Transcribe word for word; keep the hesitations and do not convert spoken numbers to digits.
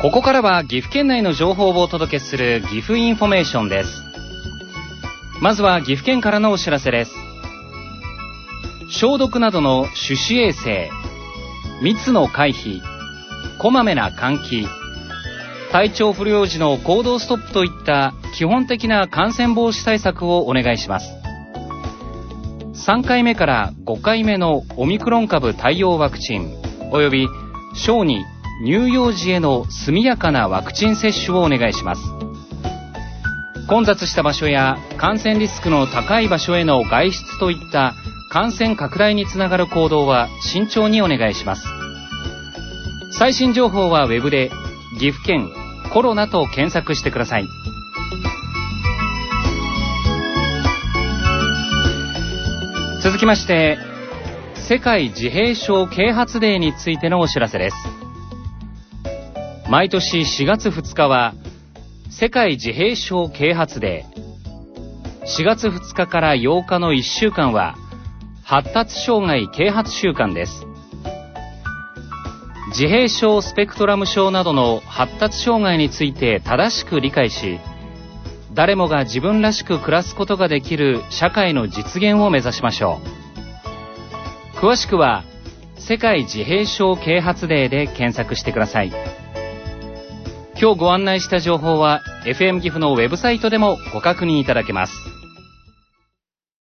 ここからは岐阜県内の情報をお届けする岐阜インフォメーションです。まずは岐阜県からのお知らせです。消毒などの手指衛生、密の回避、こまめな換気、体調不良時の行動ストップといった基本的な感染防止対策をお願いします。さんかいめからごかいめのオミクロン株対応ワクチンおよび小児乳幼児への速やかなワクチン接種をお願いします。混雑した場所や感染リスクの高い場所への外出といった感染拡大につながる行動は慎重にお願いします。最新情報はウェブで岐阜県コロナと検索してください。続きまして世界自閉症啓発デーについてのお知らせです。毎年しがつふつかは世界自閉症啓発デー、しがつふつかからようかのいっしゅうかんは発達障害啓発週間です。自閉症スペクトラム症などの発達障害について正しく理解し、誰もが自分らしく暮らすことができる社会の実現を目指しましょう。詳しくは世界自閉症啓発デーで検索してください。今日ご案内した情報は エフエム 岐阜のウェブサイトでもご確認いただけます。